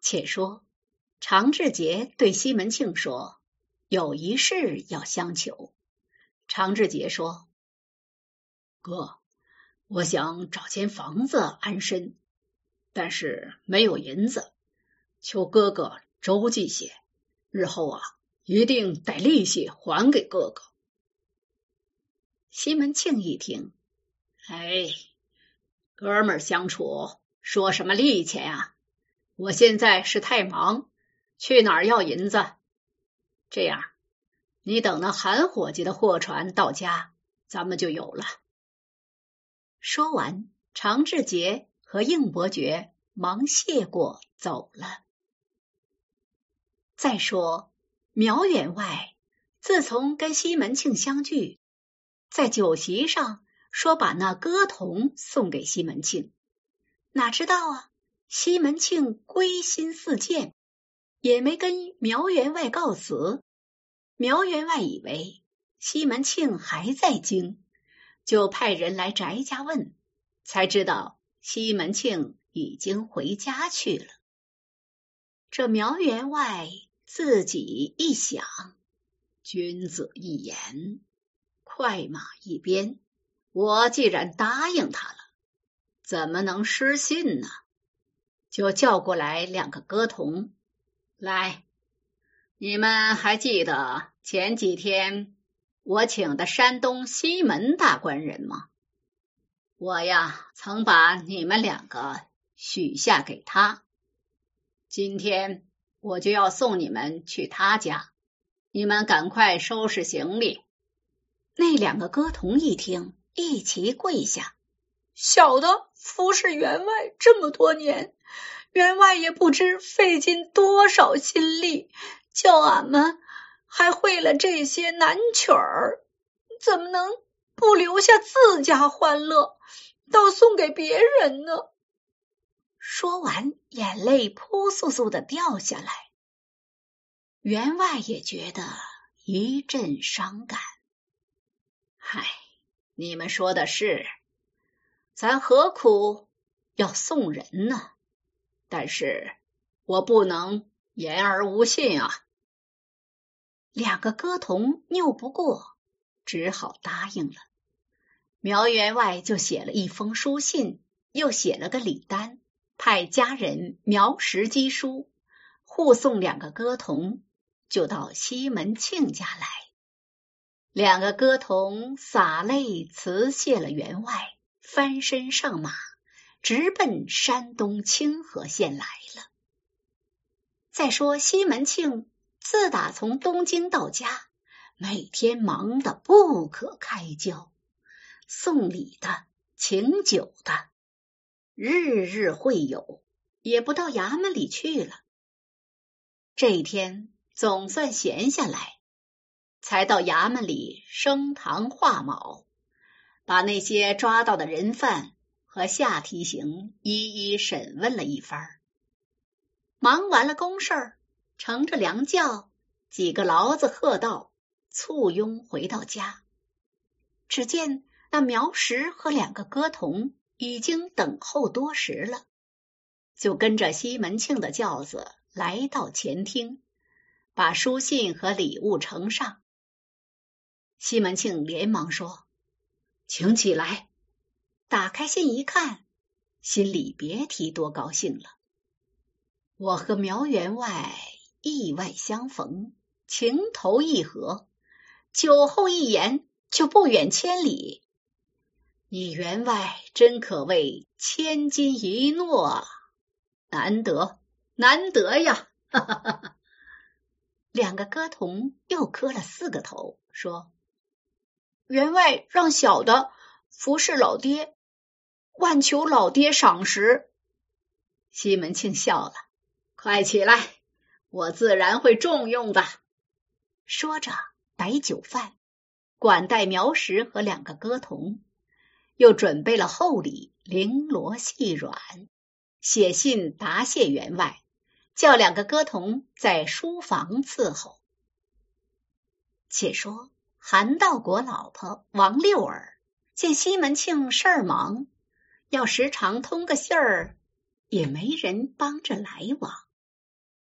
且说常志杰对西门庆说，有一事要相求。常志杰说， 哥，我想找间房子安身，但是没有银子，求哥哥周济些，日后一定带利息还给哥哥。 西门庆一听， 哎，哥们儿相处说什么利钱啊？我现在是太忙，去哪儿要银子？这样，你等那韩伙计的货船到家，咱们就有了。 说完，常志杰和应伯爵忙谢过走了。再说苗员外自从跟西门庆相聚，在酒席上说把那歌童送给西门庆，哪知道西门庆归心似箭，也没跟苗员外告辞。苗员外以为西门庆还在京，就派人来翟家问，才知道西门庆已经回家去了。这苗员外自己一想，君子一言，快马一鞭，我既然答应他了，怎么能失信呢？就叫过来两个歌童，来，你们还记得前几天我请的山东西门大官人吗？我曾把你们两个许下给他，今天我就要送你们去他家，你们赶快收拾行李。那两个歌童一听，一齐跪下， 小的服侍员外这么多年，员外也不知费尽多少心力，叫俺们还会了这些难曲儿，怎么能不留下自家欢乐，倒送给别人呢？ 说完，眼泪扑簌簌的掉下来。员外也觉得一阵伤感。嗨，你们说的是，咱何苦要送人呢？但是我不能言而无信啊。两个歌童拗不过，只好答应了。苗员外就写了一封书信，又写了个礼单，派家人苗石寄书，护送两个歌童，就到西门庆家来。两个歌童洒泪辞谢了员外，翻身上马，直奔山东清河县来了。再说西门庆自打从东京到家，每天忙得不可开交，送礼的，请酒的，日日会友，也不到衙门里去了。这一天总算闲下来，才到衙门里升堂画卯，把那些抓到的人犯和下提刑一一审问了一番。忙完了公事，乘着凉轿，几个牢子喝道，簇拥回到家。只见那苗石和两个歌童已经等候多时了，就跟着西门庆的轿子来到前厅，把书信和礼物呈上。西门庆连忙说，请起来。打开信一看，心里别提多高兴了。我和苗员外意外相逢，情投意合，酒后一言就不远千里。你员外真可谓千金一诺，难得难得呀！哈哈哈哈。两个歌童又磕了4个头，说， 员外让小的服侍老爹，万求老爹赏识。 西门庆笑了，快起来，我自然会重用的。说着摆酒饭，管待苗石和两个歌童，又准备了厚礼，绫罗细软，写信答谢员外，叫两个歌童在书房伺候。且说韩道国老婆王六儿见西门庆事儿忙，要时常通个信儿，也没人帮着来往，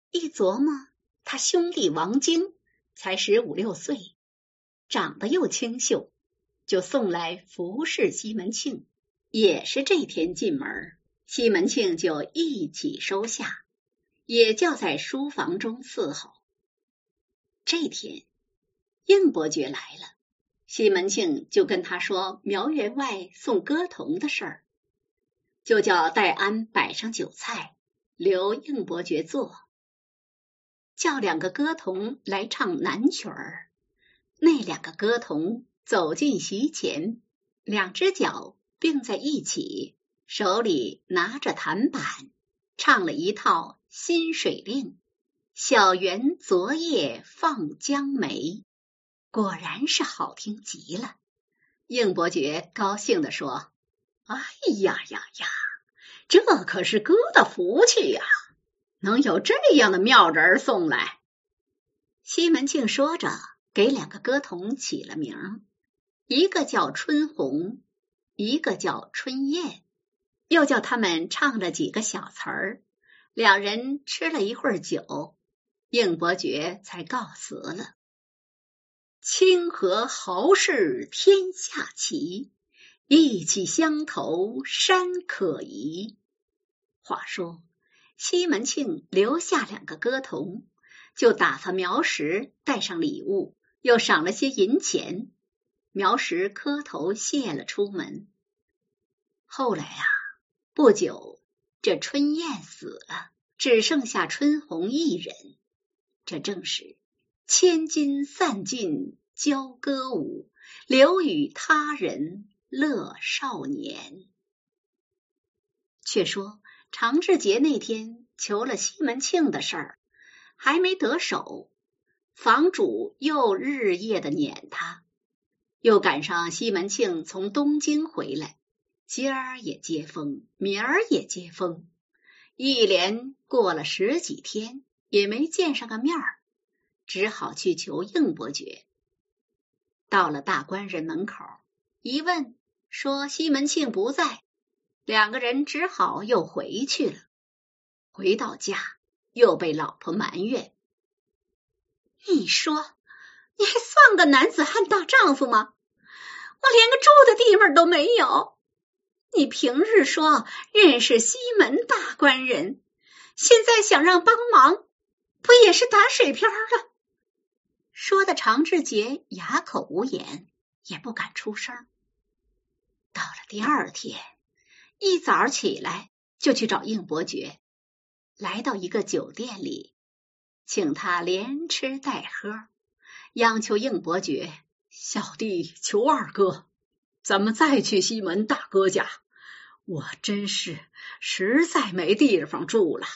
一琢磨，他兄弟王晶才15、16岁，长得又清秀，就送来服侍西门庆。也是这天进门，西门庆就一起收下，也叫在书房中伺候。这天应伯爵来了，西门庆就跟他说苗员外送歌童的事儿，就叫戴安摆上酒菜，留应伯爵坐，叫2个歌童来唱南曲儿。那2个歌童走进席前，2只脚并在一起，手里拿着弹板，唱了一套《新水令》，小园昨夜放江梅，果然是好听极了。应伯爵高兴地说：哎呀呀呀，这可是哥的福气呀，能有这样的妙人送来。西门庆说着，给2个歌童起了名，一个叫春红，一个叫春燕，又叫他们唱了几个小词儿。2人吃了一会儿酒，应伯爵才告辞了。清河豪士天下齐，意气相投山可移。话说西门庆留下2个歌童，就打发苗石带上礼物，又赏了些银钱。苗石磕头谢了出门。后来不久这春燕死了，只剩下春红一人。这正是千金散尽交歌舞，留与他人乐少年。却说常志杰那天求了西门庆的事儿，还没得手，房主又日夜的撵他，又赶上西门庆从东京回来，今儿也接风，明儿也接风，一连过了10几天，也没见上个面儿，只好去求应伯爵。到了大官人门口，一问说西门庆不在，2个人只好又回去了。回到家又被老婆埋怨：你说你还算个男子汉大丈夫吗？我连个住的地方都没有。你平日说认识西门大官人，现在想让帮忙，不也是打水漂了？说的常志杰哑口无言，也不敢出声。到了第2天，一早起来就去找应伯爵，来到一个酒店里，请他连吃带喝，央求应伯爵：小弟求二哥，咱们再去西门大哥家，我真是实在没地方住了。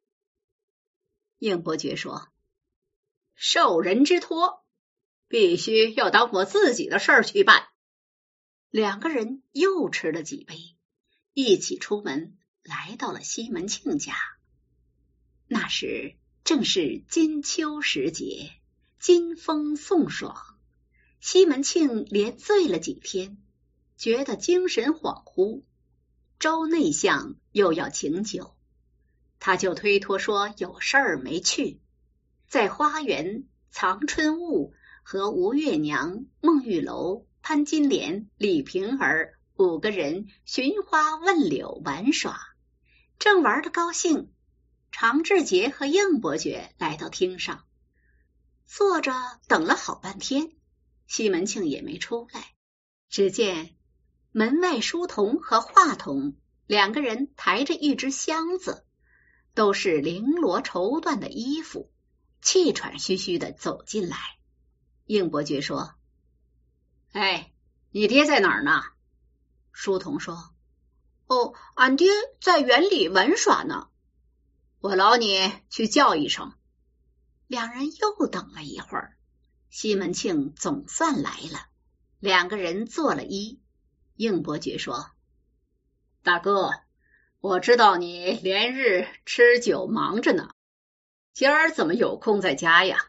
应伯爵说：受人之托，必须要当我自己的事儿去办。2个人又吃了几杯，一起出门，来到了西门庆家。那时正是金秋时节，金风送爽，西门庆连醉了几天，觉得精神恍惚。周内相又要请酒，他就推脱说有事儿没去。在花园，藏春雾和吴月娘、孟玉楼、潘金莲、李瓶儿5个人寻花问柳玩耍，正玩得高兴，常志杰和应伯爵来到厅上，坐着等了好半天，西门庆也没出来。只见门外书童和画童2个人抬着一只箱子，都是绫罗绸缎的衣服，气喘吁吁的走进来。应伯爵说：哎，你爹在哪儿呢？书童说：哦，俺爹在园里玩耍呢。我劳你去叫一声。2人又等了一会儿，西门庆总算来了，2个人做了揖。应伯爵说：大哥，我知道你连日吃酒忙着呢，今儿怎么有空在家呀？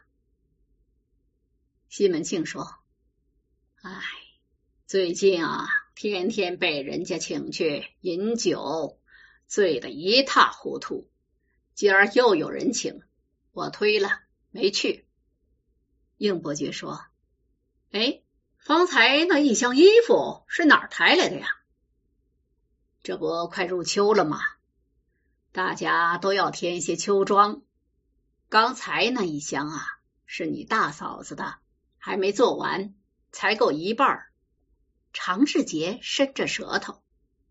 西门庆说：哎，最近天天被人家请去饮酒，醉得一塌糊涂，今儿又有人请， 我推了，没去。应伯爵说，哎，方才那一箱衣服是哪儿抬来的呀？这不快入秋了吗？大家都要添些秋装。刚才那一箱啊，是你大嫂子的，还没做完，才够一半。常志杰伸着舌头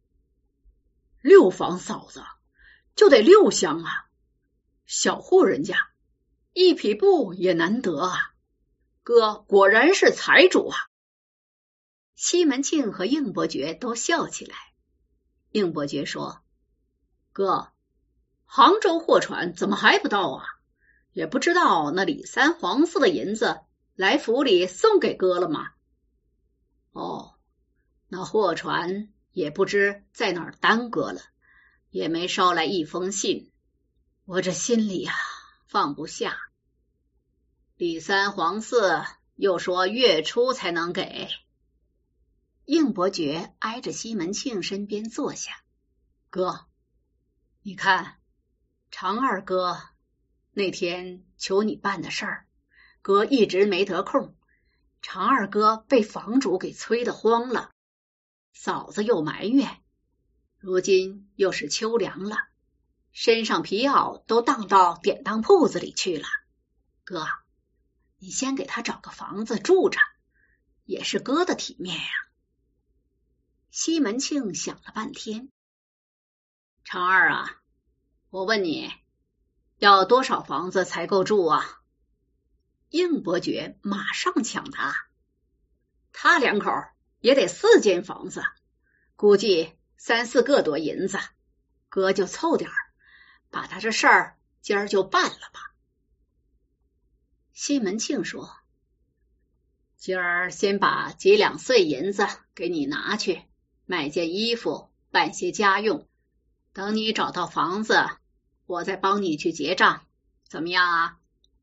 ，6房嫂子就得6箱啊，小户人家1匹布也难得啊，哥果然是财主啊。西门庆和应伯爵都笑起来。应伯爵说，哥，杭州货船怎么还不到啊？也不知道那李三皇四的银子来府里送给哥了吗？哦，那货船也不知在哪儿耽搁了，也没捎来一封信，我这心里啊放不下。李三皇四又说月初才能给。应伯爵挨着西门庆身边坐下，哥，你看常二哥那天求你办的事儿，哥一直没得空，常二哥被房主给催得慌了，嫂子又埋怨，如今又是秋凉了，身上皮袄都当到典当铺子里去了。哥，你先给他找个房子住着，也是哥的体面呀。西门庆想了半天，常二啊，我问你，要多少房子才够住啊？应伯爵马上抢答，他2口也得4间房子，估计3、4个多银子，哥就凑点儿，把他这事儿今儿就办了吧。西门庆说，今儿先把几两碎银子给你拿去，买件衣服，办些家用，等你找到房子，我再帮你去结账，怎么样啊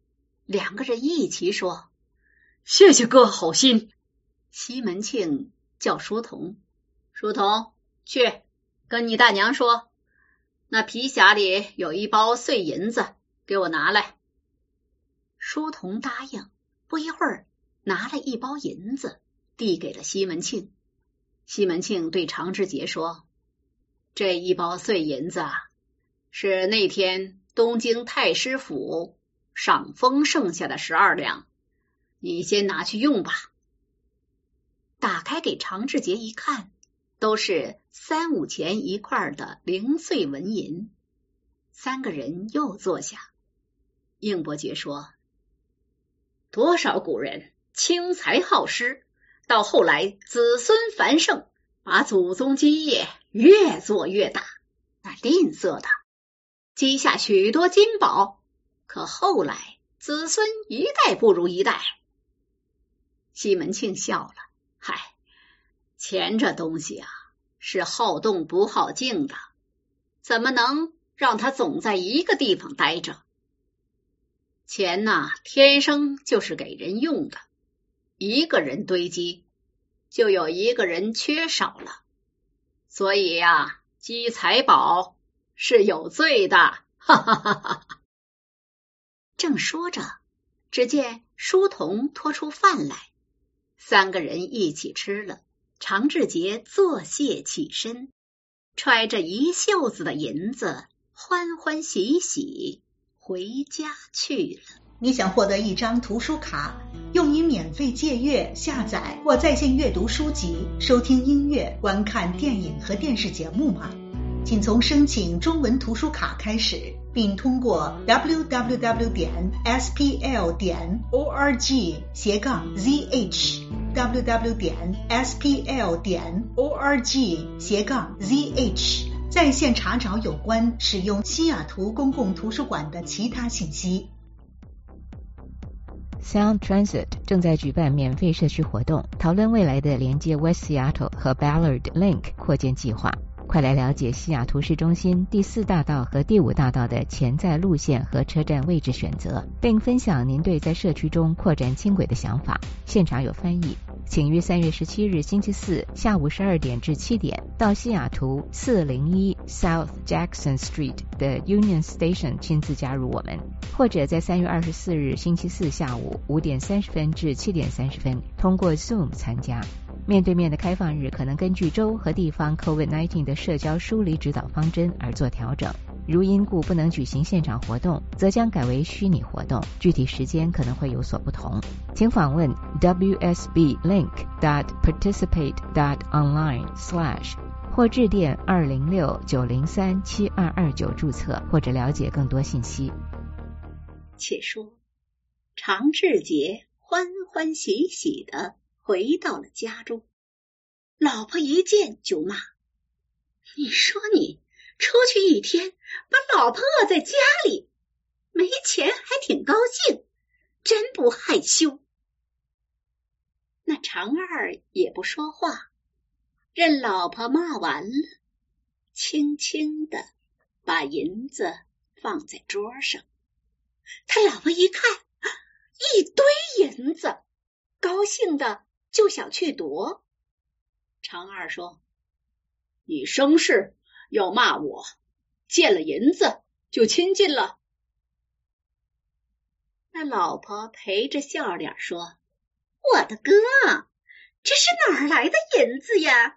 ？2个人一齐说，谢谢哥好心。西门庆叫书童，书童去跟你大娘说，那皮匣里有1包碎银子，给我拿来。书童答应，不一会儿拿了1包银子，递给了西门庆。西门庆对常志杰说，这1包碎银子啊，是那天东京太师府赏风剩下的12两，你先拿去用吧。打开给常志杰一看，都是3、5钱一块的零碎纹银。3个人又坐下。应伯爵说，多少古人轻财好施，到后来子孙繁盛，把祖宗基业越做越大，那吝啬的积下许多金宝，可后来子孙一代不如一代。西门庆笑了，嗨，钱这东西啊，是好动不好静的，怎么能让他总在一个地方待着？钱呐，天生就是给人用的，一个人堆积，就有一个人缺少了，所以呀，积财宝是有罪的，哈哈哈哈。正说着，只见书童拖出饭来，3个人一起吃了。常志杰作谢起身，揣着1袖子的银子，欢欢喜喜回家去了。 你想获得一张图书卡，用于免费借阅、下载或在线阅读书籍、收听音乐、观看电影和电视节目吗？请从申请中文图书卡开始，并通过 www.spl.org/zh www.spl.org/zh 在线查找有关使用西雅图公共图书馆的其他信息。 Sound Transit 正在举办免费社区活动，讨论未来的连接 West Seattle 和 Ballard Link 扩建计划。 快来了解西雅图市中心第4大道和第5大道的潜在路线和车站位置选择，并分享您对在社区中扩展轻轨的想法。现场有翻译，请于3月17日星期四下午12点至7点到西雅图401 South Jackson Street 的 Union Station 亲自加入我们，或者在3月24日星期四下午5点30分至7点30分通过 Zoom 参加。面对面的开放日可能根据州和地方 COVID-19 的社交疏离指导方针而做调整，如因故不能举行现场活动，则将改为虚拟活动，具体时间可能会有所不同。请访问 wsblink.participate.online/ 或致电206-903-7229注册，或者了解更多信息。 且说常志杰欢欢喜喜地回到了家中，老婆一见就骂：你说你出去一天，把老婆饿在家里，没钱还挺高兴，真不害羞。那常二也不说话，任老婆骂完了，轻轻地把银子放在桌上。他老婆一看，一堆银子，高兴的就想去夺。常二说：你生事要骂我，见了银子就亲近了。那老婆陪着笑脸说：我的哥，这是哪儿来的银子呀？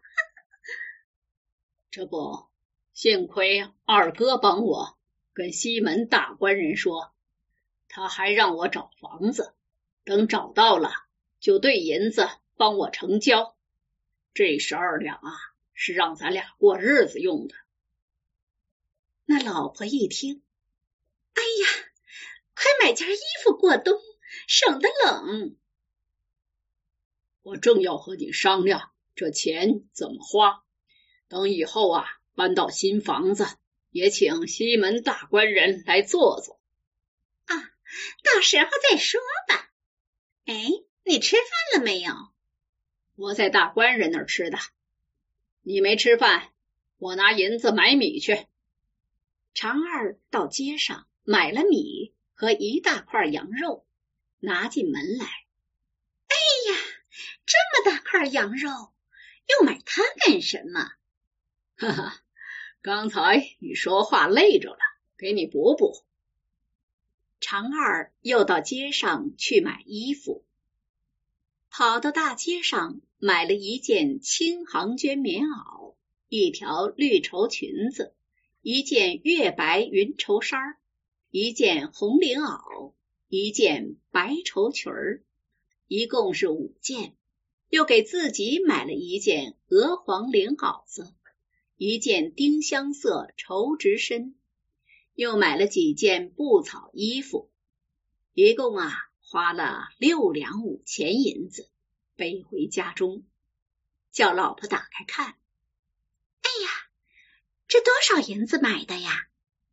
这不，幸亏二哥帮我跟西门大官人说，他还让我找房子，等找到了就兑银子帮我成交。这12两啊，是让咱俩过日子用的。那老婆一听，哎呀，快买件衣服过冬，省得冷。我正要和你商量这钱怎么花，等以后啊搬到新房子，也请西门大官人来坐坐。啊，到时候再说吧。哎，你吃饭了没有？我在大官人那儿吃的。你没吃饭，我拿银子买米去。常二到街上买了米和一大块羊肉，拿进门来。哎呀，这么大块羊肉，又买它干什么？哈哈，刚才你说话累着了，给你补补。常二又到街上去买衣服，跑到大街上买了一件青杭绢棉袄，一条绿绸裙子，一件月白云绸衫，一件红绫袄，一件白绸裙儿，一共是5件。又给自己买了一件鹅黄绫袄子，一件丁香色绸直身，又买了几件布草衣服，一共啊花了6两5钱银子，背回家中，叫老婆打开看。哎呀，这多少银子买的呀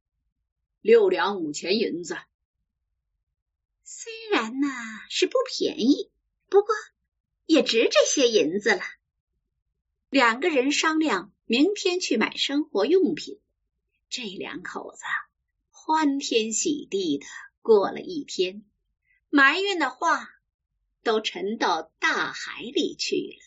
？6两5钱银子。虽然呢是不便宜，不过也值这些银子了。2个人商量明天去买生活用品，这2口子欢天喜地的过了一天，埋怨的话都沉到大海里去了。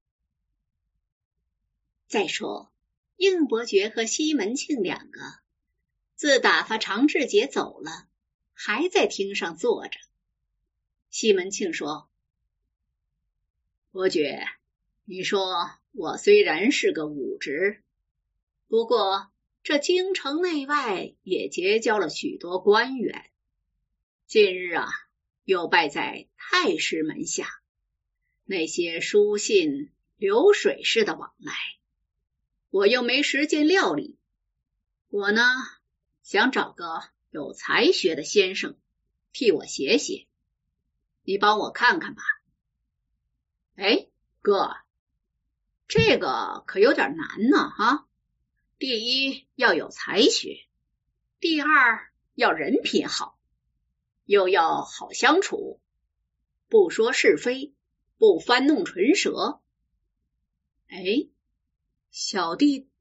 再说应伯爵和西门庆2个自打发常志杰走了，还在厅上坐着。西门庆说：伯爵，你说我虽然是个武职，不过这京城内外也结交了许多官员，近日啊又拜在太师门下，那些书信流水似的往来，我又没时间料理。我呢想找个有才学的先生替我写写，你帮我看看吧。哎，哥，这个可有点难呢哈。第一要有才学，第二要人品好，又要好相处，不说是非，不翻弄唇舌。哎，小弟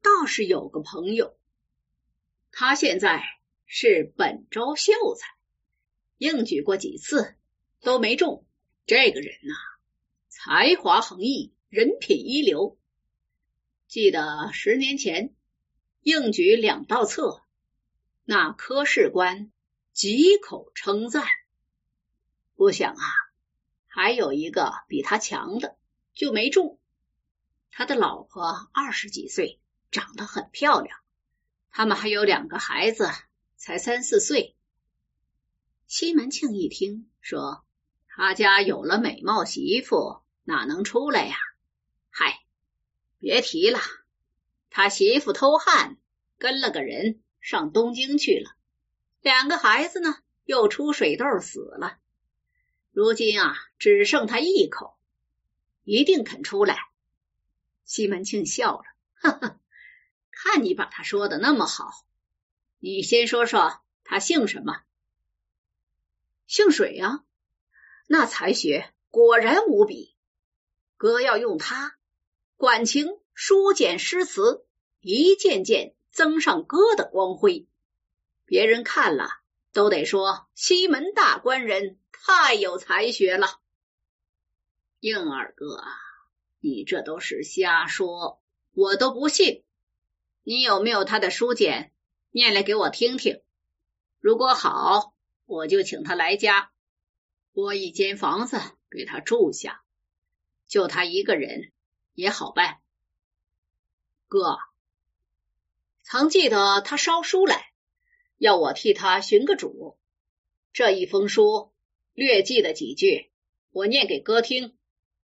倒是有个朋友，他现在是本州秀才，应举过几次都没中。这个人啊，才华横溢，人品一流。记得10年前应举2道册，那科试官几口称赞。不想啊，还有一个比他强的就没中。他的老婆20几岁，长得很漂亮，他们还有2个孩子，才3、4岁。西门庆一听说他家有了美貌媳妇，哪能出来呀？嗨，别提了，他媳妇偷汉，跟了个人上东京去了，2个孩子呢又出水痘死了。如今啊，只剩他一口，一定肯出来。西门庆笑了，呵呵，看你把他说的那么好，你先说说他姓什么？姓水啊，那才学果然无比。哥要用他，管情书简诗词，一件件增上哥的光辉。别人看了都得说西门大官人太有才学了。应二哥啊，你这都是瞎说，我都不信。你有没有他的书简，念来给我听听？如果好，我就请他来家，拨一间房子给他住下，就他一个人也好办。哥，曾记得他捎书来，要我替他寻个主。这一封书略记了几句，我念给哥听。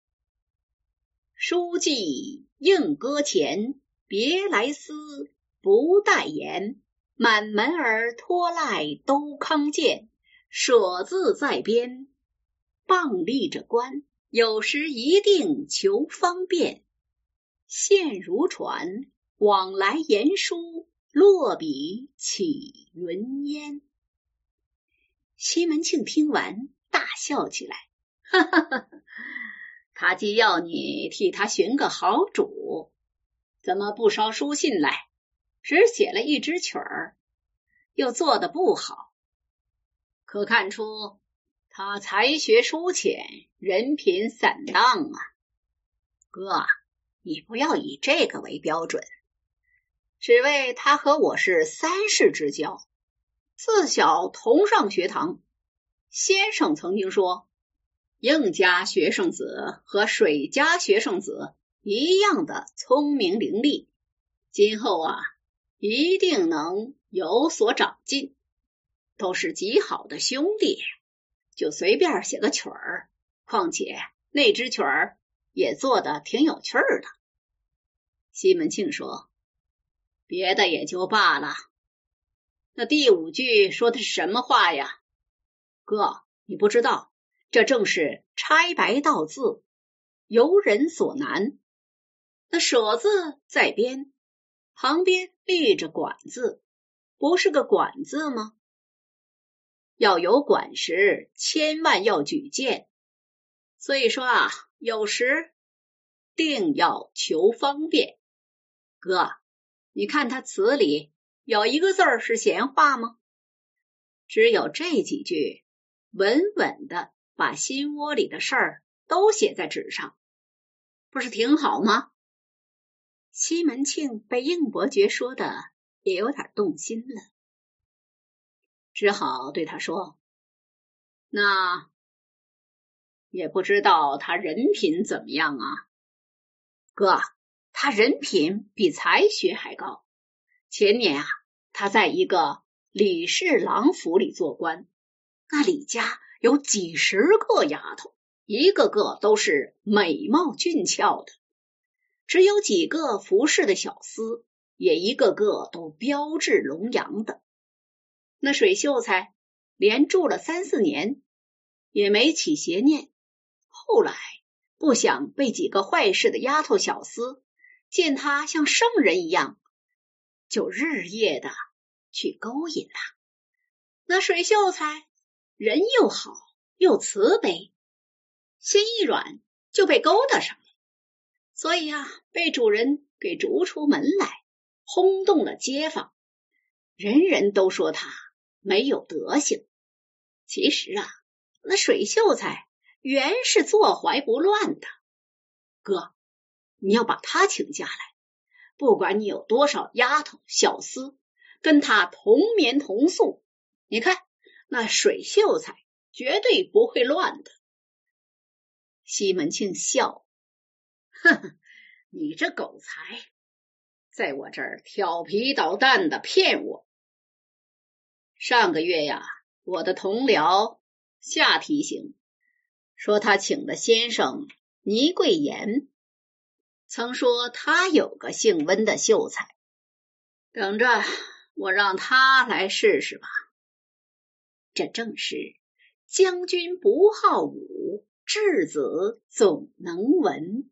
书记应搁前，别来思，不待言。满门儿托赖都康健，舍字在边。傍立着官，有时一定求方便。现如传，往来言书，落笔起云烟。西门庆听完大笑起来，哈哈哈！他既要你替他寻个好主，怎么不捎书信来，只写了一支曲儿，又做得不好？可看出他才学疏浅，人品散荡啊。哥，你不要以这个为标准，只为他和我是3世之交，自小同上学堂。先生曾经说，应家学生子和水家学生子一样的聪明伶俐，今后啊，一定能有所长进，都是极好的兄弟，就随便写个曲儿，况且那支曲儿也做得挺有趣儿的。西门庆说，别的也就罢了，那第5句说的是什么话呀？哥，你不知道，这正是拆白道字，由人所难。那舍字在边，旁边立着管字，不是个管字吗？要有管时，千万要举荐。所以说啊，有时定要求方便。哥，你看他词里有一个字儿是闲话吗？只有这几句，稳稳的把心窝里的事儿都写在纸上，不是挺好吗？西门庆被应伯爵说的也有点动心了，只好对他说，那也不知道他人品怎么样啊？哥，他人品比才学还高。前年啊，他在一个李氏郎府里做官，那李家有几十个丫头，一个个都是美貌俊俏的，只有几个服侍的小厮，也一个个都标致龙扬的。那水秀才连住了3、4年，也没起邪念。后来不想被几个坏事的丫头小厮见他像圣人一样，就日夜的去勾引他。那水秀才人又好又慈悲，心一软就被勾搭上了，所以啊，被主人给逐出门来。 轰动了街坊，人人都说他没有德行。其实啊，那水秀才原是坐怀不乱的。哥，你要把他请下来，不管你有多少丫头小厮，跟他同眠同宿，你看那水秀才绝对不会乱的。西门庆笑，呵呵，你这狗才，在我这儿调皮捣蛋的骗我。上个月呀，我的同僚夏提醒说他请的先生倪桂言，曾说他有个姓温的秀才，等着我让他来试试吧。这正是将军不好武，稚子总能文。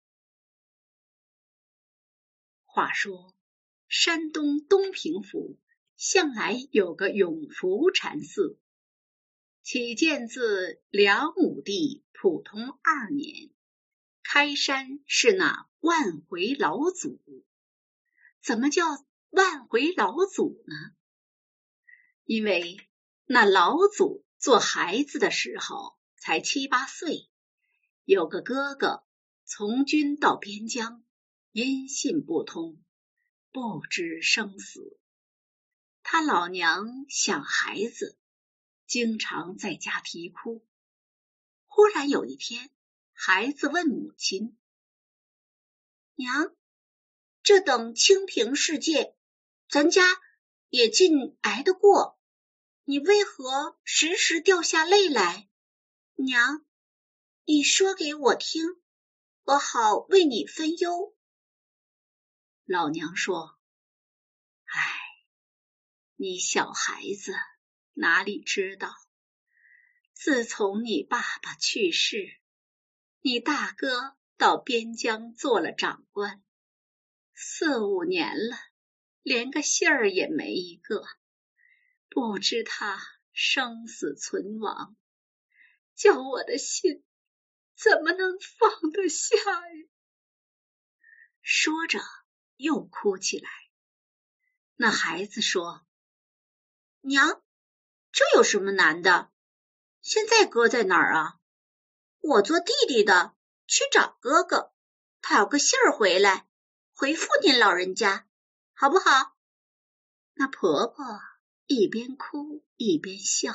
话说山东东平府向来有个永福禅寺，起建自梁武帝普通2年，开山是那万回老祖。怎么叫万回老祖呢？因为那老祖做孩子的时候才7、8岁，有个哥哥从军到边疆，音信不通，不知生死。他老娘想孩子，经常在家啼哭。忽然有一天，孩子问母亲：娘，这等清平世界，咱家也尽挨得过，你为何时时掉下泪来？娘，你说给我听，我好为你分忧。老娘说：唉，你小孩子哪里知道，自从你爸爸去世，你大哥到边疆做了长官，4、5年了，连个信儿也没一个，不知他生死存亡，叫我的心怎么能放得下呀？说着又哭起来。那孩子说：娘，这有什么难的？现在哥在哪儿啊？我做弟弟的去找哥哥，他有个信儿回来，回复您老人家，好不好？那婆婆一边哭一边笑，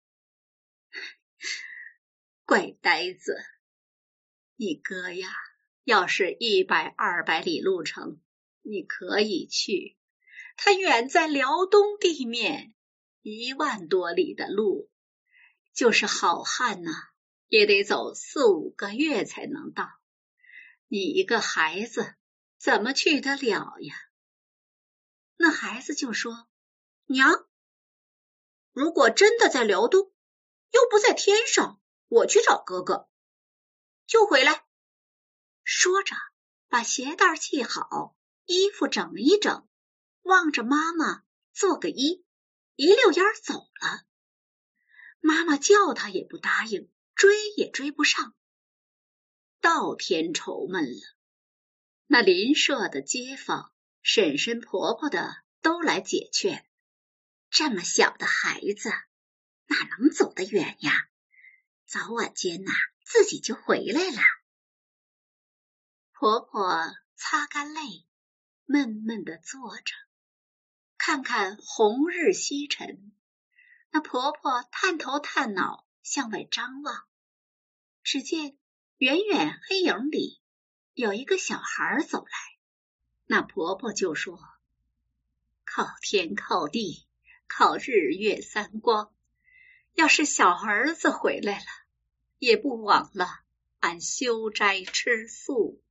乖呆子，你哥呀，要是100、200里路程，你可以去，他远在辽东地面，1万多里的路，就是好汉也得走4、5个月才能到。你一个孩子怎么去得了呀？那孩子就说：娘，如果真的在辽东，又不在天上，我去找哥哥，就回来。说着把鞋带系好，衣服整一整，望着妈妈做个揖，一溜烟走了。妈妈叫他也不答应，追也追不上。到天愁闷了，那邻舍的街坊、婶婶婆婆的都来解劝，这么小的孩子哪能走得远呀？早晚间自己就回来了。婆婆擦干泪，闷闷地坐着，看看红日西沉。那婆婆探头探脑向外张望，只见远远黑影里有一个小孩走来。那婆婆就说：靠天靠地靠日月3光，要是小儿子回来了，也不枉了俺修斋吃素。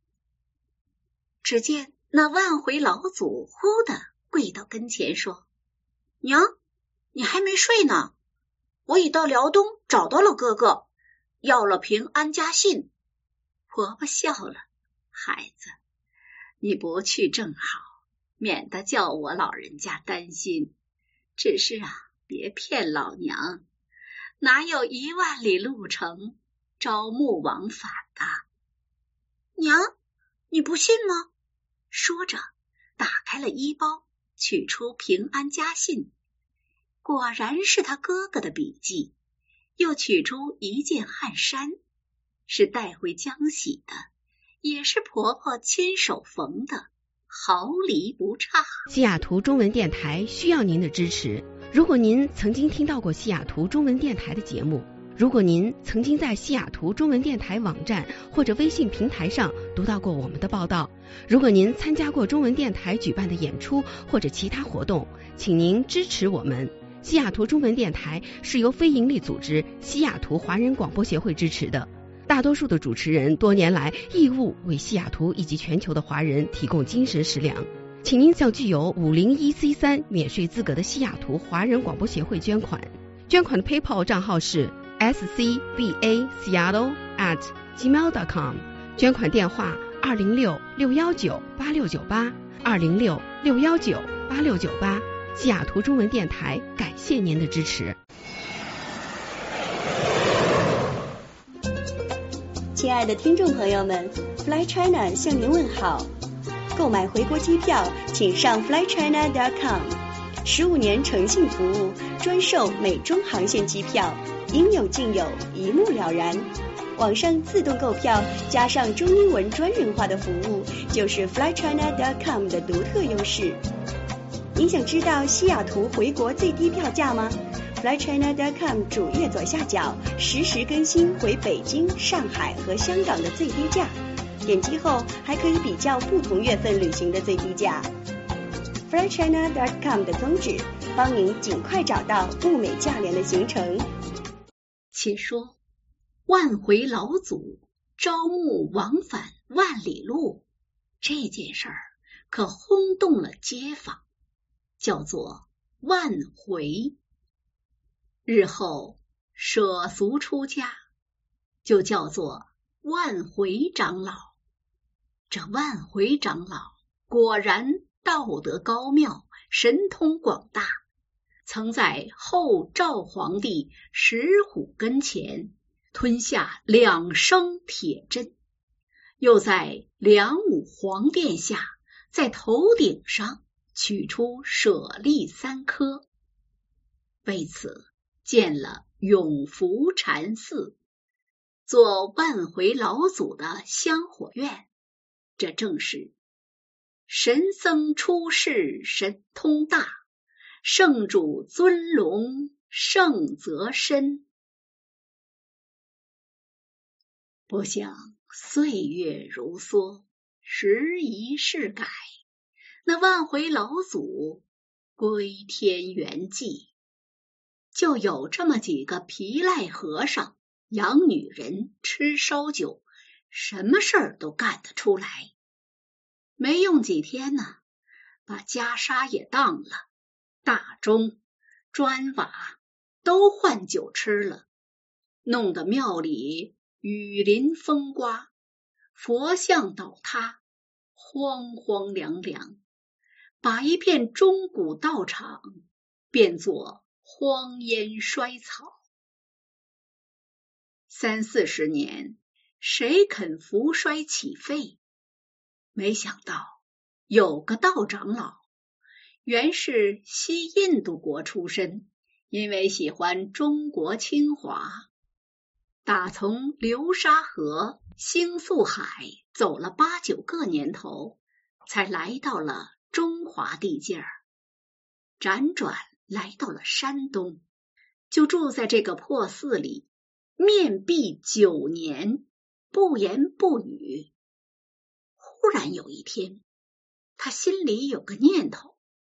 只见那万回老祖忽地跪到跟前说：娘，你还没睡呢，我已到辽东找到了哥哥，要了平安家信。婆婆笑了：孩子，你不去正好，免得叫我老人家担心。只是别骗老娘，哪有1万里路程朝暮往返的？娘，你不信吗？说着打开了衣包，取出平安家信，果然是他哥哥的笔记，又取出一件汗衫，是带回江喜的，也是婆婆亲手缝的，毫厘不差。 西雅图中文电台需要您的支持。如果您曾经听到过西雅图中文电台的节目，如果您曾经在西雅图中文电台网站或者微信平台上读到过我们的报道，如果您参加过中文电台举办的演出或者其他活动，请您支持我们。西雅图中文电台是由非营利组织西雅图华人广播协会支持的，大多数的主持人多年来义务为西雅图以及全球的华人提供精神食粮。请您向具有501C3免税资格的西雅图华人广播协会捐款，捐款的 PayPal 账号是scbaseattle@gmail.com， 捐款电话206-619-8698 206-619-8698。西雅图中文电台感谢您的支持。 亲爱的听众朋友们， Fly China 向您问好。购买回国机票请上 flychina.com，15年诚信服务，专售美中航线机票，应有尽有，一目了然。网上自动购票加上中英文专人化的服务，就是 flychina.com 的独特优势。您想知道西雅图回国最低票价吗？ flychina.com 主页左下角实时更新回北京、上海和香港的最低价，点击后还可以比较不同月份旅行的最低价。flychina.com 的宗旨，帮您尽快找到物美价廉的行程。 且说万回老祖招募往返万里路这件事儿可轰动了街坊，叫做万回。日后舍俗出家，就叫做万回长老。这万回长老果然道德高妙，神通广大，曾在后赵皇帝石虎跟前吞下2升铁针，又在梁武皇殿下在头顶上取出舍利3颗，为此建了永福禅寺，做万回老祖的香火院。这正是神僧出世神通大，圣主尊龙圣则深。不想岁月如梭，时移世改，那万回老祖归天圆寂，就有这么几个皮赖和尚养女人吃烧酒，什么事儿都干得出来。没用几天呢，把袈裟也当了，大钟、砖瓦都换酒吃了，弄得庙里雨淋风刮，佛像倒塌，荒荒凉凉，把一片钟鼓道场变作荒烟衰草。30-40年，谁肯扶衰起废？没想到有个道长老，原是西印度国出身，因为喜欢中国清华，打从流沙河、星宿海走了8-9个年头，才来到了中华地界儿，辗转来到了山东，就住在这个破寺里，面壁9年，不言不语。忽然有一天，他心里有个念头，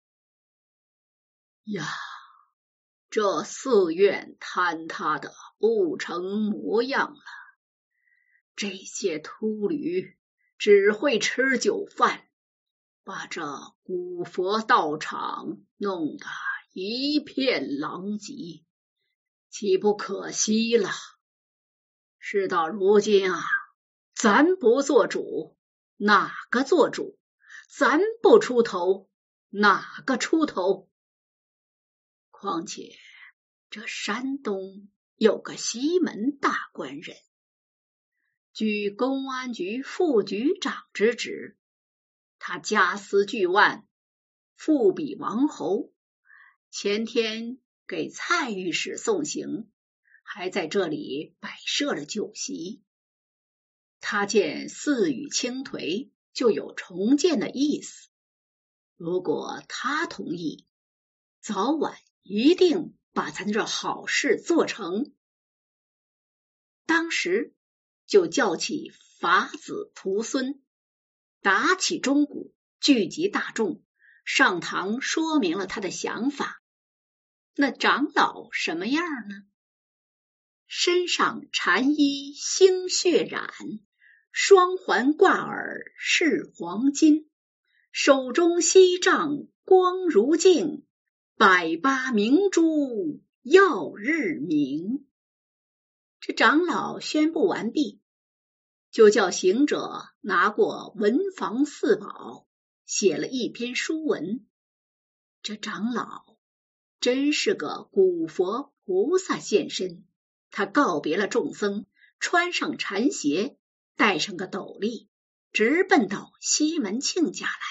呀，这寺院坍塌的不成模样了，这些秃驴只会吃酒饭，把这古佛道场弄得一片狼藉，岂不可惜了？事到如今啊，咱不做主，哪个做主？咱不出头，哪个出头？况且这山东有个西门大官人，居公安局副局长之职， 他家私巨万，富比王侯，前天给蔡御史送行，还在这里摆设了酒席。他见四宇倾颓，就有重建的意思。如果他同意，早晚一定把咱这好事做成。当时就叫起法子徒孙，打起钟鼓，聚集大众，上堂说明了他的想法。那长老什么样呢？身上缠衣星血染，双环挂耳是黄金，手中锡杖光如镜，百八明珠耀日明。这长老宣布完毕，就叫行者拿过文房四宝，写了一篇书文。这长老真是个古佛菩萨现身，他告别了众僧，穿上禅鞋，戴上个斗笠，直奔到西门庆家来。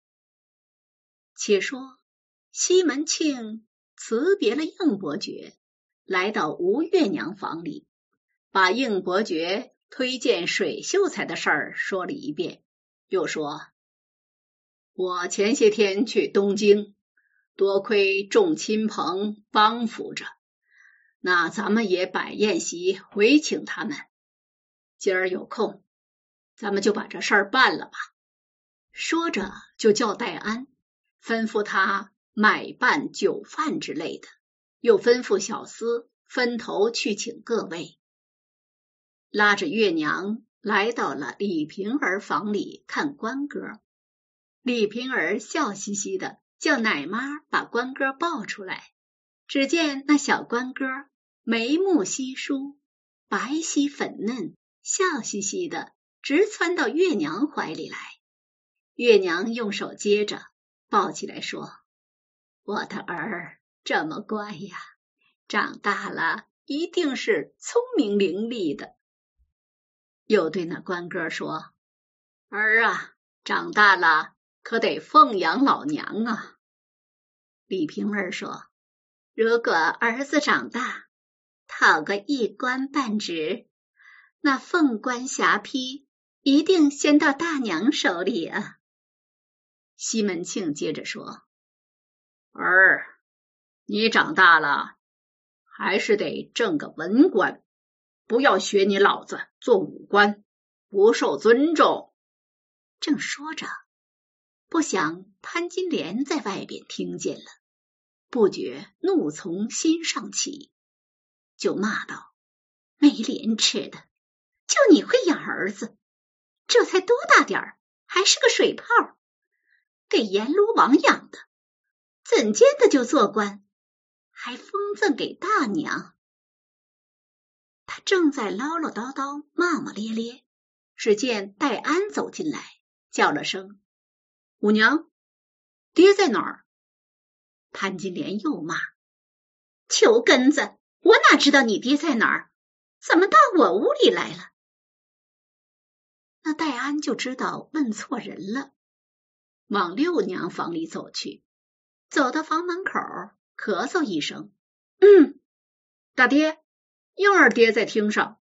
且说西门庆辞别了应伯爵，来到吴月娘房里，把应伯爵推荐水秀才的事儿说了一遍，又说：我前些天去东京，多亏众亲朋帮扶着，那咱们也摆宴席回请他们。今儿有空，咱们就把这事儿办了吧。说着就叫戴安，吩咐他买办酒饭之类的，又吩咐小厮分头去请各位。拉着月娘来到了李瓶儿房里看官歌。李瓶儿笑嘻嘻的叫奶妈把官歌抱出来，只见那小官歌眉目稀疏，白皙粉嫩，笑嘻嘻的直窜到月娘怀里来。月娘用手接着抱起来说：我的儿这么乖呀，长大了一定是聪明伶俐的。又对那官哥说：儿啊，长大了可得奉养老娘啊。李瓶儿说：如果儿子长大，讨个一官半职，那凤冠霞帔一定先到大娘手里啊。西门庆接着说：儿，你长大了还是得挣个文官，不要学你老子做武官，不受尊重。正说着，不想潘金莲在外边听见了，不觉怒从心上起，就骂道：没廉耻的，就你会养儿子，这才多大点儿，还是个水泡，给阎罗王养的，怎见的就做官，还封赠给大娘。他正在唠唠叨叨骂骂咧咧，只见戴安走进来，叫了声：五娘，爹在哪儿？潘金莲又骂：球根子，我哪知道你爹在哪儿，怎么到我屋里来了？那戴安就知道问错人了，往六娘房里走去，走到房门口，咳嗽一声：大爹，婴儿爹在厅上。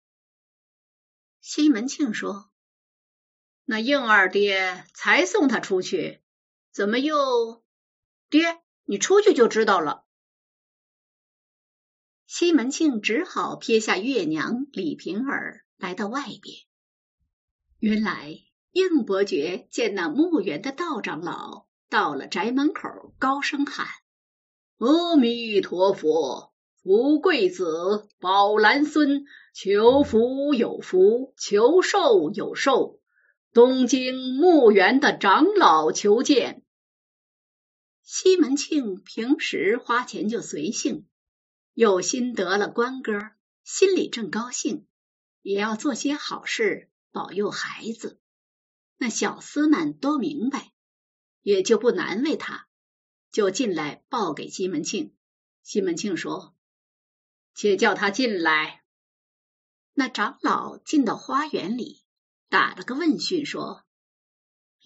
西门庆说：那婴儿爹才送他出去，怎么又……爹，你出去就知道了。西门庆只好撇下月娘李瓶儿来到外边。原来应伯爵见那墓园的道长老到了宅门口，高声喊：阿弥陀佛，福贵子，宝兰孙，求福有福，求寿有寿，东京墓园的长老求见。西门庆平时花钱就随性，有心得了官歌，心里正高兴，也要做些好事保佑孩子。那小厮们都明白，也就不难为他，就进来报给西门庆。西门庆说：且叫他进来。那长老进到花园里，打了个问讯说：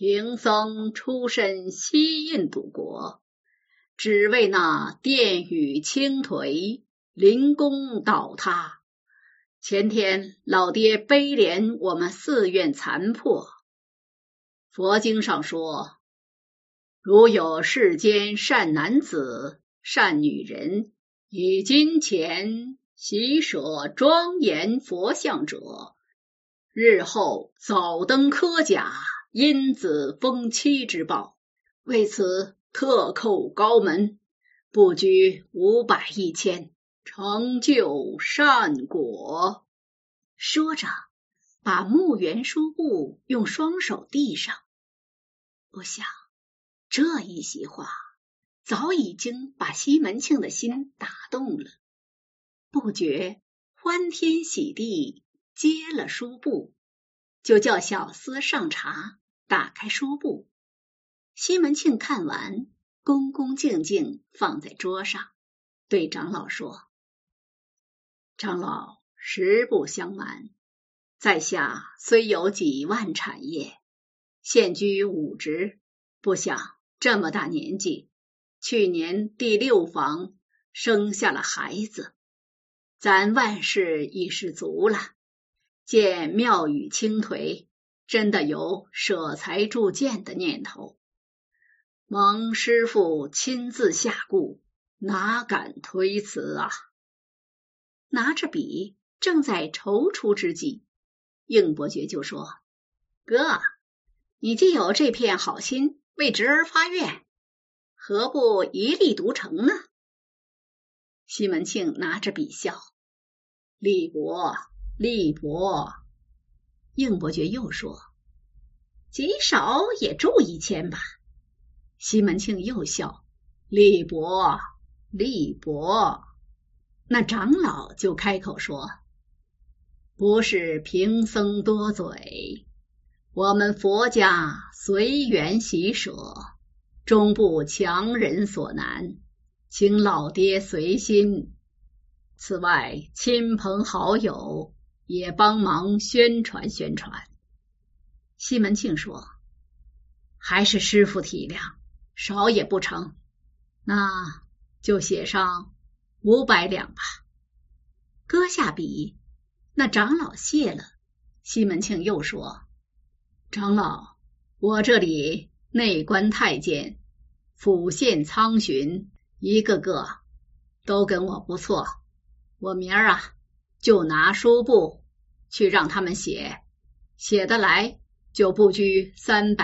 贫僧出身西印度国，只为那殿宇倾颓，灵宫倒塌。前天老爹悲怜我们寺院残破，佛经上说，如有世间善男子、善女人，以金钱喜舍庄严佛像者，日后早登科甲，因子封妻之报。为此特叩高门，不拘500、1000，成就善果。 说着，把木原书部用双手递上。不想这一席话早已经把西门庆的心打动了，不觉欢天喜地接了书部，就叫小厮上茶，打开书部。西门庆看完，恭恭敬敬放在桌上，对长老说： 长老，实不相瞒，在下虽有几万产业，现居5职，不想这么大年纪，去年第6房生下了孩子，咱万事已是足了。见庙宇倾颓，真的有舍财铸剑的念头。蒙师父亲自下顾，哪敢推辞啊？ 拿着笔正在踌躇之际，应伯爵就说：哥，你既有这片好心为侄儿发愿，何不一力独成呢？ 西门庆拿着笔笑：力薄，力薄。 应伯爵又说：极少也铸1000吧。 西门庆又笑：力薄，力薄。那长老就开口说：不是贫僧多嘴，我们佛家随缘喜舍，终不强人所难，请老爹随心。此外，亲朋好友也帮忙宣传宣传。 西门庆说： 还是师父体谅，少也不成，那就写上500两吧。 搁下笔，那长老谢了。 西门庆又说：长老，我这里内官太监、府县仓巡，一个个都跟我不错，我明儿就拿书簿去让他们写，写得来就不拘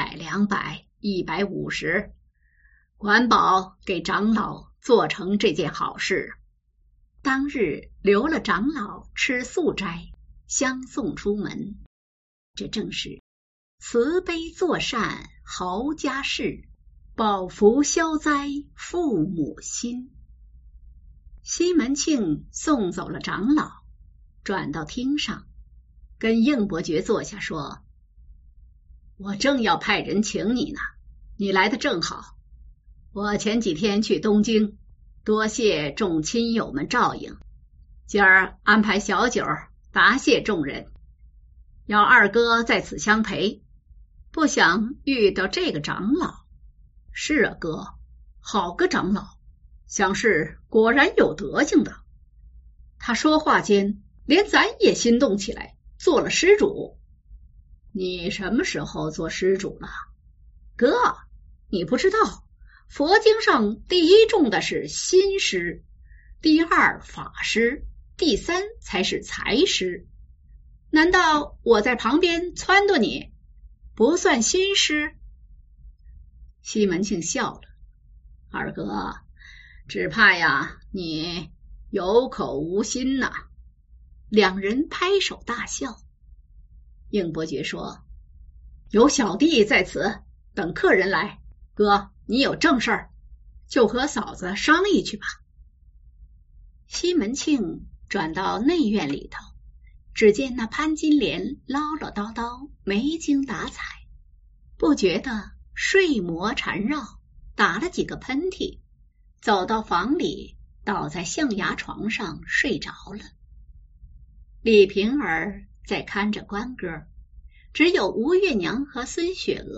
300、200、150，管保给长老做成这件好事。 当日留了长老吃素斋，相送出门。这正是慈悲作善豪家事，保福消灾父母心。西门庆送走了长老，转到厅上，跟应伯爵坐下说： 我正要派人请你呢，你来的正好。我前几天去东京，多谢众亲友们照应，今儿安排小酒答谢众人，要二哥在此相陪，不想遇到这个长老。 是啊，哥，好个长老，想是果然有德行的。他说话间，连咱也心动起来，做了施主。 你什么时候做施主了？ 哥，你不知道，佛经上第一重的是心施，第二法施，第三才是财施。难道我在旁边撺掇你，不算心施？ 西门庆笑了，二哥，只怕你有口无心呐。 两人拍手大笑。 应伯爵说：有小弟在此，等客人来，哥，你有正事儿，就和嫂子商议去吧。 西门庆转到内院里头，只见那潘金莲唠唠叨叨，没精打采，不觉得睡魔缠绕，打了几个喷嚏，走到房里，倒在象牙床上睡着了。李瓶儿在看着官歌，只有吴月娘和孙雪娥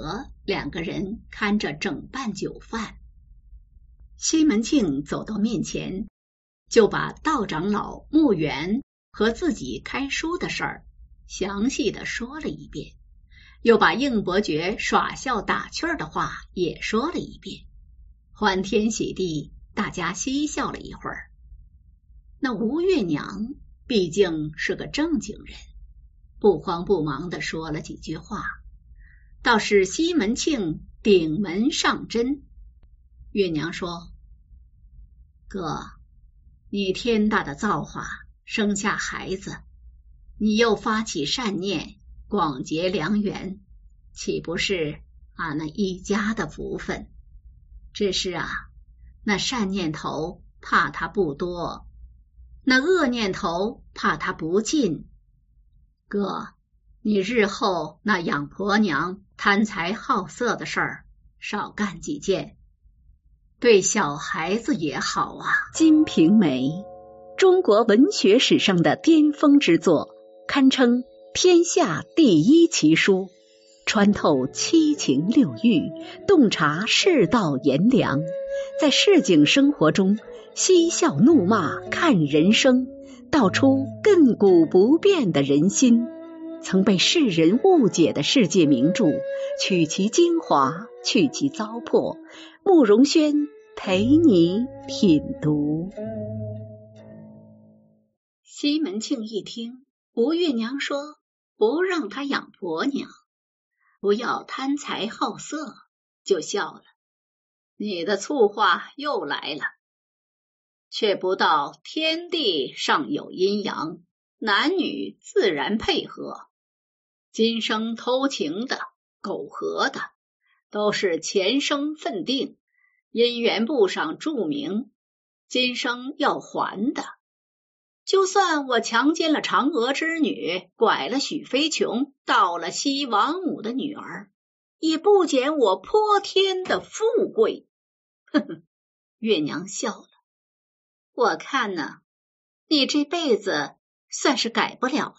两个人看着整办酒饭。西门庆走到面前，就把道长老穆源和自己开书的事儿详细的说了一遍，又把应伯爵耍笑打趣儿的话也说了一遍，欢天喜地，大家嬉笑了一会儿。那吴月娘毕竟是个正经人，不慌不忙地说了几句话，倒是西门庆顶门上针。月娘说：“哥，你天大的造化，生下孩子，你又发起善念，广结良缘，岂不是俺那一家的福分？只是啊，那善念头怕它不多，那恶念头怕它不尽。哥，你日后那养婆娘贪财好色的事儿少干几件，对小孩子也好啊。” 《金瓶梅》，中国文学史上的巅峰之作，堪称天下第一奇书，穿透七情六欲，洞察世道炎凉，在市井生活中嬉笑怒骂看人生，道出亘古不变的人心。曾被世人误解的世界名著，取其精华，去其糟粕。慕容轩陪你品读。 西门庆一听吴月娘说不让他养婆娘，不要贪财好色，就笑了：“你的醋话又来了，却不道天地上有阴阳，男女自然配合。今生偷情的、苟合的，都是前生分定，姻缘簿上注明，今生要还的。就算我强奸了嫦娥之女，拐了许飞琼，盗了西王母的女儿，也不减我泼天的富贵。”呵呵，月娘笑了：“我看呢，你这辈子算是改不了了。”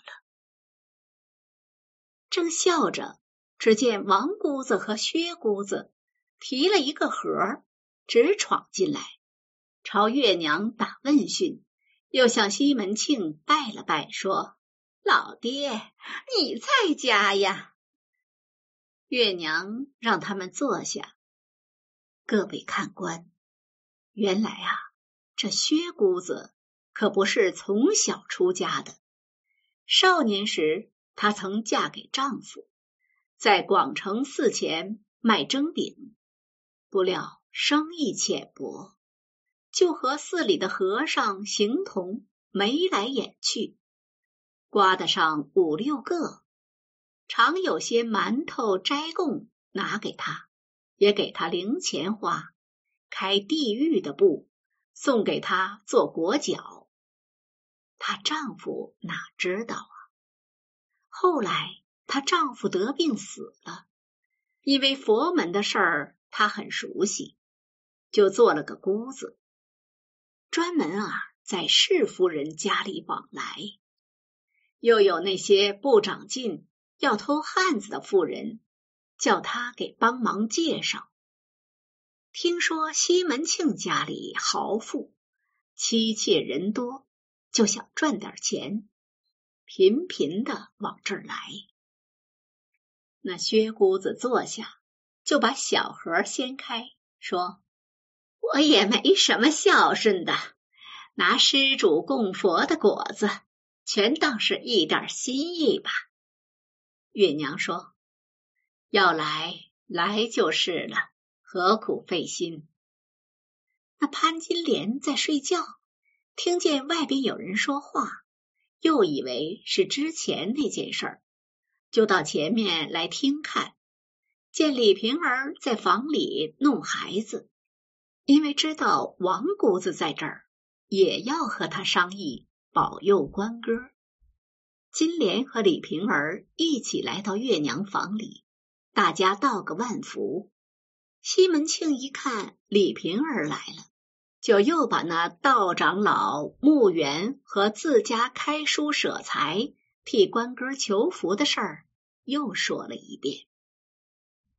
正笑着，只见王姑子和薛姑子提了一个盒，直闯进来，朝月娘打问讯，又向西门庆拜了拜，说：“老爹，你在家呀？”月娘让他们坐下。各位看官，原来啊，这薛姑子可不是从小出家的，少年时她曾嫁给丈夫，在广成寺前卖蒸饼，不料生意浅薄，就和寺里的和尚行童眉来眼去，刮得上5、6个，常有些馒头斋供拿给他，也给他零钱花，开地狱的布送给他做裹脚。她丈夫哪知道啊？后来她丈夫得病死了，因为佛门的事儿她很熟悉，就做了个姑子，专门在士夫人家里往来。又有那些不长进要偷汉子的妇人，叫她给帮忙介绍。听说西门庆家里豪富，妻妾人多，就想赚点钱，频频的往这儿来。那薛姑子坐下，就把小盒掀开，说：“我也没什么孝顺的，拿施主供佛的果子，全当是一点心意吧。”月娘说：“要来就是了，何苦费心？”那潘金莲在睡觉，听见外边有人说话，又以为是之前那件事儿，就到前面来听看，见李瓶儿在房里弄孩子，因为知道王姑子在这儿，也要和他商议保佑关歌。金莲和李瓶儿一起来到月娘房里，大家道个万福。西门庆一看李瓶儿来了，就又把那道长老穆源和自家开书舍财替关歌求福的事儿又说了一遍。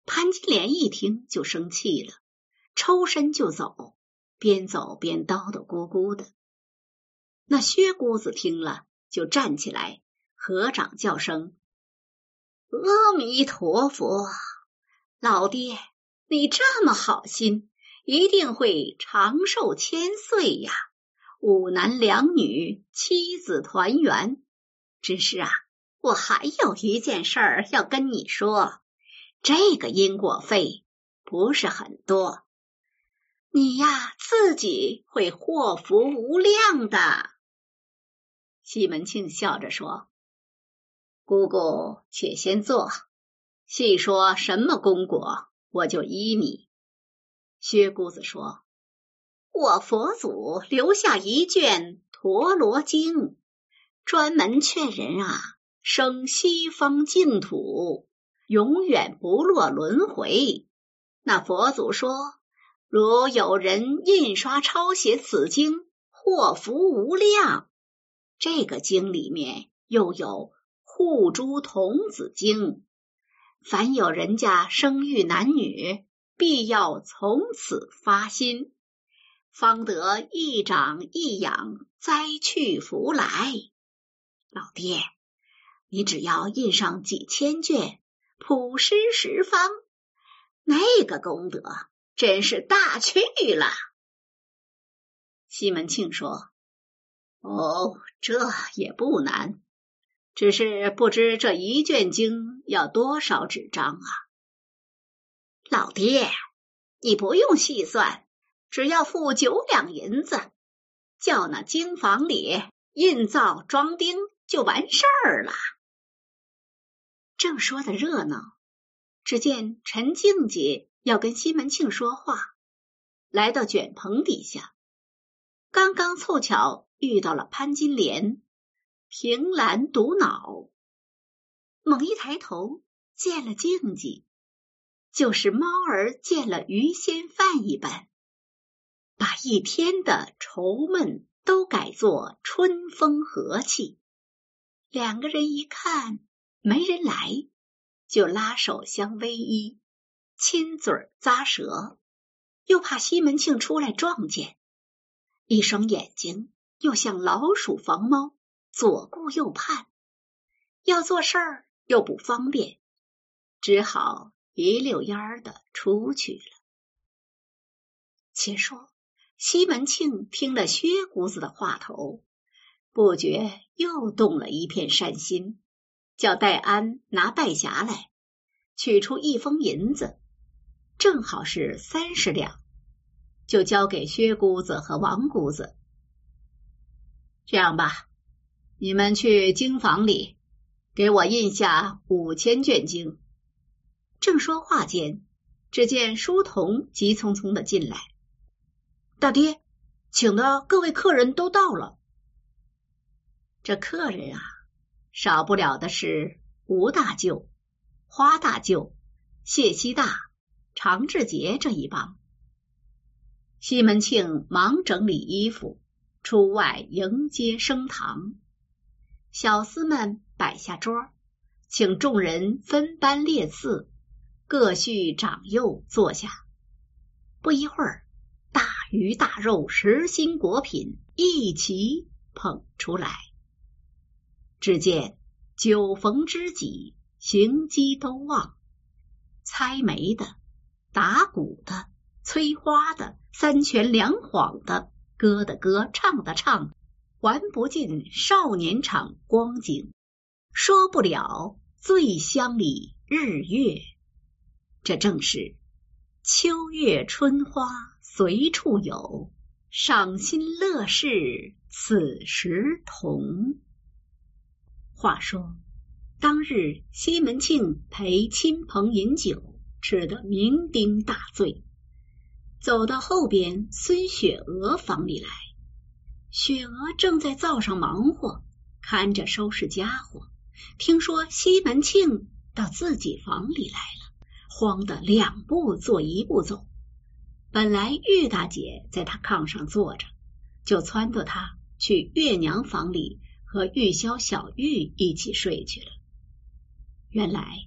潘金莲一听就生气了，抽身就走，边走边叨叨咕咕的。那薛姑子听了就站起来，合掌叫声：阿弥陀佛，老爹，你这么好心，一定会长寿千岁呀，五男两女，妻子团圆。只是啊，我还有一件事儿要跟你说，这个因果费不是很多，你呀自己会祸福无量的。西门庆笑着说：姑姑且先坐，细说什么功果，我就依你。薛姑子说：我佛祖留下一卷陀罗经，专门劝人啊生西方净土，永远不落轮回。那佛祖说，如有人印刷抄写此经，祸福无量。这个经里面又有护珠童子经，凡有人家生育男女，必要从此发心，方得一长一养，灾去福来。老爹，你只要印上几千卷，普施十方，那个功德真是大去了。西门庆说：哦，这也不难，只是不知这一卷经要多少纸张啊？老爹，你不用细算，只要付9两银子，叫那经房里印造装订就完事儿了。正说的热闹，只见陈静姐要跟西门庆说话，来到卷棚底下，刚刚凑巧遇到了潘金莲，凭栏独脑，猛一抬头见了静姐，就是猫儿见了鱼仙饭一般，把一天的愁闷都改作春风和气。两个人一看没人来，就拉手相偎依，亲嘴咂舌，又怕西门庆出来撞见，一双眼睛又像老鼠防猫，左顾右盼，要做事儿又不方便，只好一溜烟儿的出去了。且说西门庆听了薛姑子的话头，不觉又动了一片善心，叫戴安拿拜匣来，取出1封银子，正好是30两，就交给薛姑子和王姑子。这样吧，你们去经房里给我印下5000卷经。正说话间，只见书童急匆匆的进来：大爹，请的各位客人都到了。这客人啊，少不了的是吴大舅、花大舅、谢希大、常志杰这一帮。西门庆忙整理衣服，出外迎接升堂。小厮们摆下桌，请众人分班列次，各序长幼坐下。不一会儿，大鱼大肉、实心果品一齐捧出来。只见酒逢知己，行机都旺，猜眉的、打鼓的、催花的、三拳两晃的，歌的歌，唱的唱，玩不尽少年场光景，说不了醉乡里日月。这正是秋月春花随处有，赏心乐事此时同。话说当日西门庆陪亲朋饮酒，吃得酩酊大醉，走到后边孙雪娥房里来。雪娥正在灶上忙活，看着收拾家伙，听说西门庆到自己房里来了，慌得2步做1步走。本来玉大姐在她炕上坐着，就撺掇她去月娘房里和玉箫、小玉一起睡去了。原来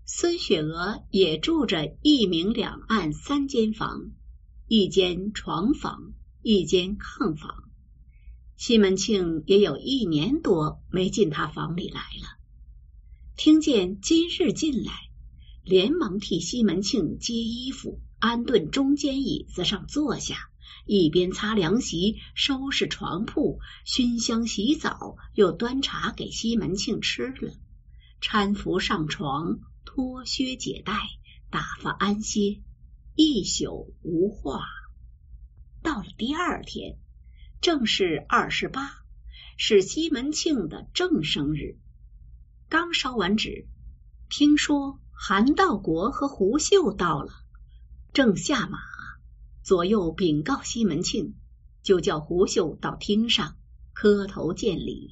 孙雪娥也住着1明2暗3间房，1间床房，1间炕房。西门庆也有1年多没进他房里来了，听见今日进来，连忙替西门庆接衣服，安顿中间椅子上坐下，一边擦凉席，收拾床铺，熏香洗澡，又端茶给西门庆吃了，搀扶上床，脱靴解带，打发安歇，一宿无话。到了第2天，正是28，是西门庆的正生日。刚烧完纸，听说韩道国和胡秀到了，正下马，左右禀告西门庆，就叫胡秀到厅上磕头见礼。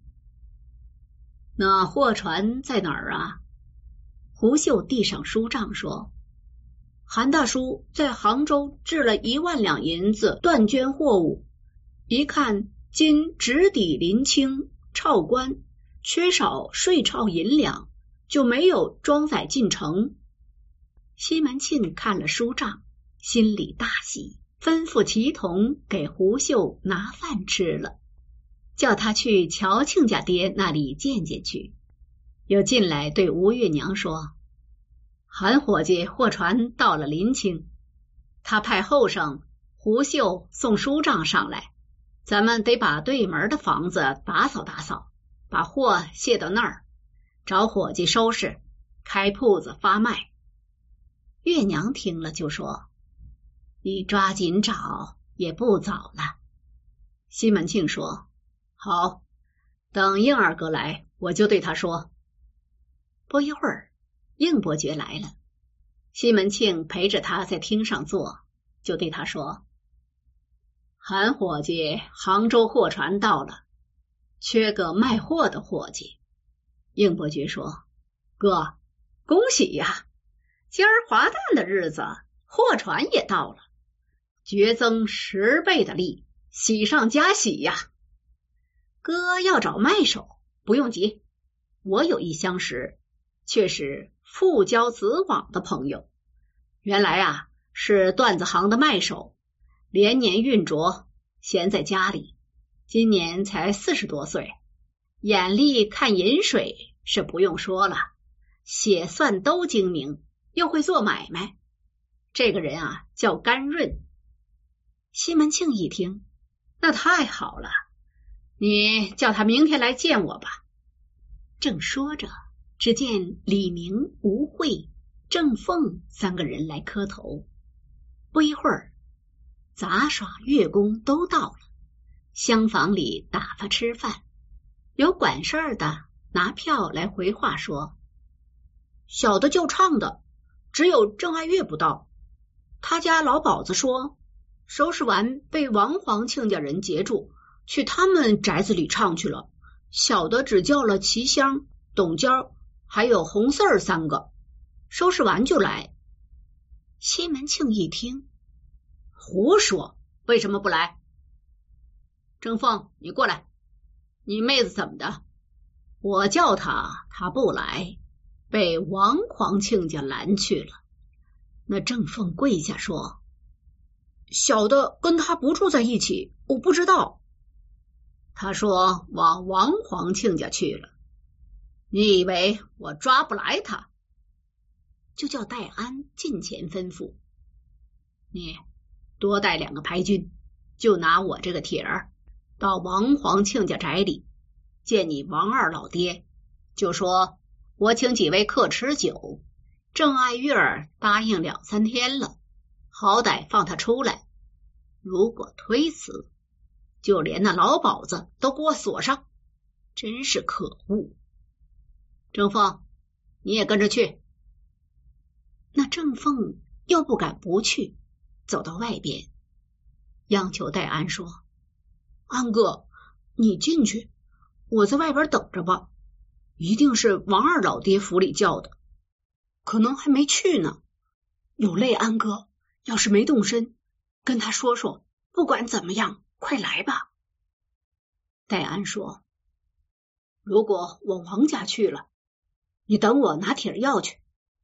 那货船在哪儿啊？胡秀递上书账说，韩大叔在杭州置了1万两银子断捐货物，一看今直抵临清、钞关，缺少税钞银两，就没有装载进城。西门庆看了书账，心里大喜，吩咐齐同给胡秀拿饭吃了，叫他去乔庆家爹那里见见去。又进来对吴月娘说，韩伙计货船到了临清，他派后生胡秀送书账上来，咱们得把对门的房子打扫打扫，把货卸到那儿，找伙计收拾，开铺子发卖。月娘听了就说，你抓紧找，也不早了。西门庆说，好，等应二哥来，我就对他说。不一会儿，应伯爵来了，西门庆陪着他在厅上坐，就对他说，韩伙计杭州货船到了，缺个卖货的伙计。应伯爵说，哥，恭喜呀，今儿华诞的日子，货船也到了，绝增10倍的利，喜上加喜呀。哥要找卖手，不用急，我有一相识，却是父交子往的朋友，原来啊是缎子行的卖手，连年运着，闲在家里，今年才40多岁，眼力看银水是不用说了，写算都精明，又会做买卖。这个人啊叫甘润。西门庆一听，那太好了，你叫他明天来见我吧。正说着，只见李明、吴慧、郑凤3个人来磕头。不一会儿，杂耍乐工都到了，厢房里打发吃饭，有管事儿的拿票来回话说，小的就唱的，只有郑爱月不到，他家老鸨子说收拾完被王黄亲家人截住，去他们宅子里唱去了，小的只叫了齐香、董娇还有红四儿3个，收拾完就来。西门庆一听，胡说，为什么不来？郑凤，你过来，你妹子怎么的？我叫他，他不来，被王黄亲家拦去了。那郑凤跪下说，小的跟他不住在一起，我不知道。他说往王黄亲家去了，你以为我抓不来他？就叫戴安近前吩咐，你多带2个牌军，就拿我这个帖儿到王黄亲家宅里见你王二老爹，就说我请几位客吃酒，郑爱月儿答应2、3天了，好歹放他出来，如果推辞，就连那老鸨子都给我锁上，真是可恶。郑凤，你也跟着去。那郑凤又不敢不去，走到外边，央求戴安说，安哥，你进去，我在外边等着吧，一定是王二老爹府里叫的，可能还没去呢。有累安哥，要是没动身，跟他说说，不管怎么样，快来吧。戴安说，如果我王家去了，你等我拿帖药去，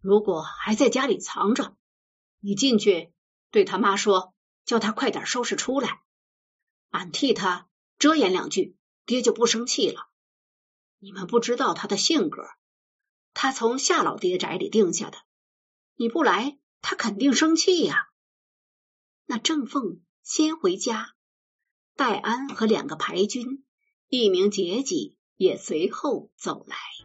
如果还在家里藏着，你进去对他妈说，叫他快点收拾出来，俺替他遮掩2句，爹就不生气了。你们不知道他的性格，他从夏老爹宅里定下的，你不来，他肯定生气呀。那郑凤先回家，戴安和2个牌军，一名节级也随后走来。